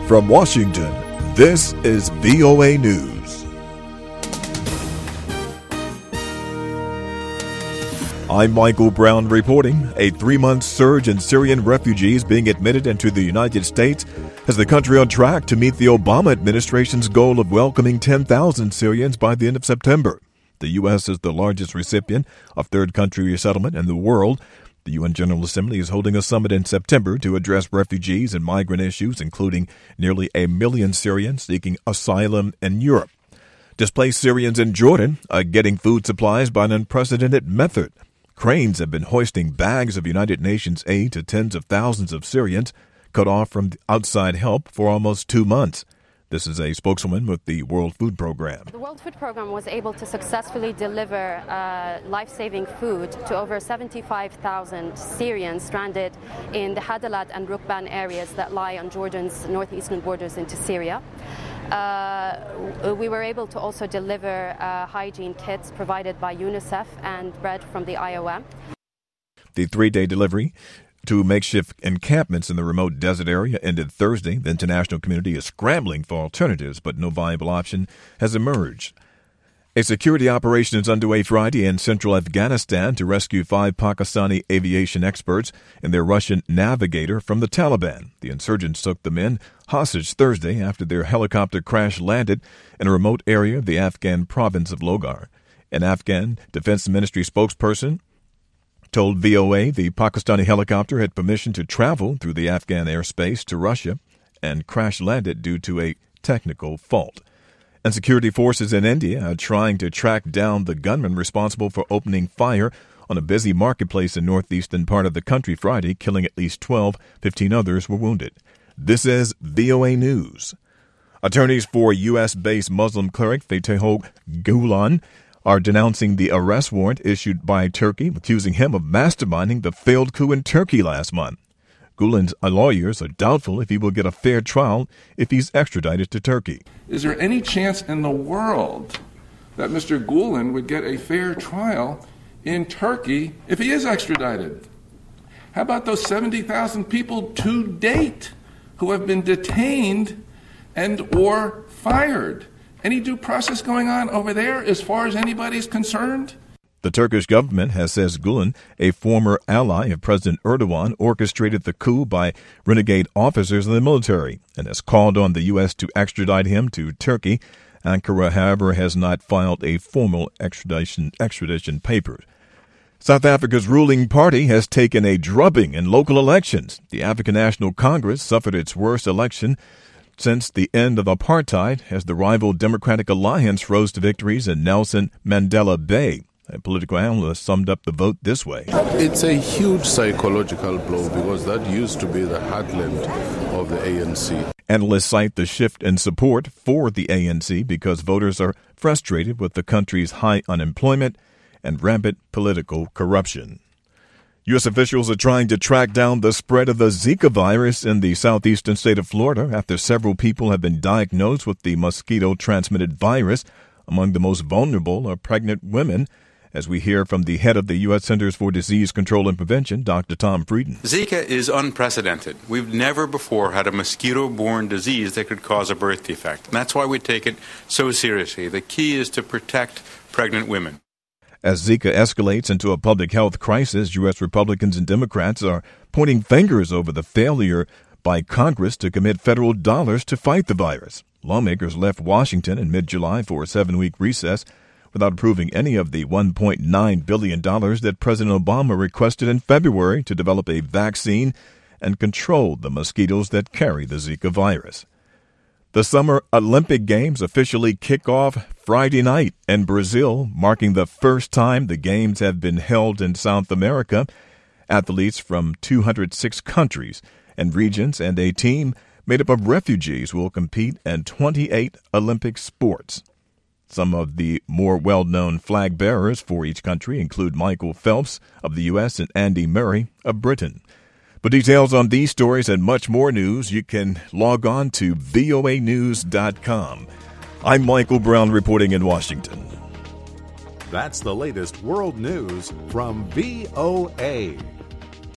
From Washington, this is VOA News. I'm Michael Brown reporting. A 3-month surge in Syrian refugees being admitted into the United States has the country on track to meet the Obama administration's goal of welcoming 10,000 Syrians by the end of September. The U.S. is the largest recipient of third country resettlement in the world. The UN General Assembly is holding a summit in September to address refugees and migrant issues, including nearly 1 million Syrians seeking asylum in Europe. Displaced Syrians in Jordan are getting food supplies by an unprecedented method. Cranes have been hoisting bags of United Nations aid to tens of thousands of Syrians cut off from outside help for almost 2 months. This is a spokeswoman with the World Food Program. The World Food Program was able to successfully deliver life-saving food to over 75,000 Syrians stranded in the Hadalat and Rukban areas that lie on Jordan's northeastern borders into Syria. We were able to also deliver hygiene kits provided by UNICEF and bread from the IOM. The 3-day delivery to makeshift encampments in the remote desert area ended Thursday. The international community is scrambling for alternatives, but no viable option has emerged. A security operation is underway Friday in central Afghanistan to rescue 5 Pakistani aviation experts and their Russian navigator from the Taliban. The insurgents took the men hostage Thursday after their helicopter crash landed in a remote area of the Afghan province of Logar. An Afghan Defense Ministry spokesperson told VOA the Pakistani helicopter had permission to travel through the Afghan airspace to Russia and crash-landed due to a technical fault. And security forces in India are trying to track down the gunman responsible for opening fire on a busy marketplace in northeastern part of the country Friday, killing at least 12. 15 others were wounded. This is VOA News. Attorneys for U.S.-based Muslim cleric Fethullah Gulen are denouncing the arrest warrant issued by Turkey, accusing him of masterminding the failed coup in Turkey last month. Gulen's lawyers are doubtful if he will get a fair trial if he's extradited to Turkey. Is there any chance in the world that Mr. Gulen would get a fair trial in Turkey if he is extradited? How about those 70,000 people to date who have been detained and or fired? Any due process going on over there as far as anybody's concerned? The Turkish government has says Gulen, a former ally of President Erdogan, orchestrated the coup by renegade officers in the military and has called on the U.S. to extradite him to Turkey. Ankara, however, has not filed a formal extradition papers. South Africa's ruling party has taken a drubbing in local elections. The African National Congress suffered its worst election since the end of apartheid as the rival Democratic Alliance rose to victories in Nelson Mandela Bay. A political analyst summed up the vote this way. It's a huge psychological blow because that used to be the heartland of the ANC. Analysts cite the shift in support for the ANC because voters are frustrated with the country's high unemployment and rampant political corruption. U.S. officials are trying to track down the spread of the Zika virus in the southeastern state of Florida after several people have been diagnosed with the mosquito-transmitted virus. Among the most vulnerable are pregnant women, as we hear from the head of the U.S. Centers for Disease Control and Prevention, Dr. Tom Frieden. Zika is unprecedented. We've never before had a mosquito-borne disease that could cause a birth defect. And that's why we take it so seriously. The key is to protect pregnant women. As Zika escalates into a public health crisis, U.S. Republicans and Democrats are pointing fingers over the failure by Congress to commit federal dollars to fight the virus. Lawmakers left Washington in mid-July for a 7-week recess without approving any of the $1.9 billion that President Obama requested in February to develop a vaccine and control the mosquitoes that carry the Zika virus. The Summer Olympic Games officially kick off Friday night in Brazil, marking the first time the Games have been held in South America. Athletes from 206 countries and regions and a team made up of refugees will compete in 28 Olympic sports. Some of the more well-known flag bearers for each country include Michael Phelps of the U.S. and Andy Murray of Britain. For details on these stories and much more news, you can log on to voanews.com. I'm Michael Brown reporting in Washington. That's the latest world news from VOA.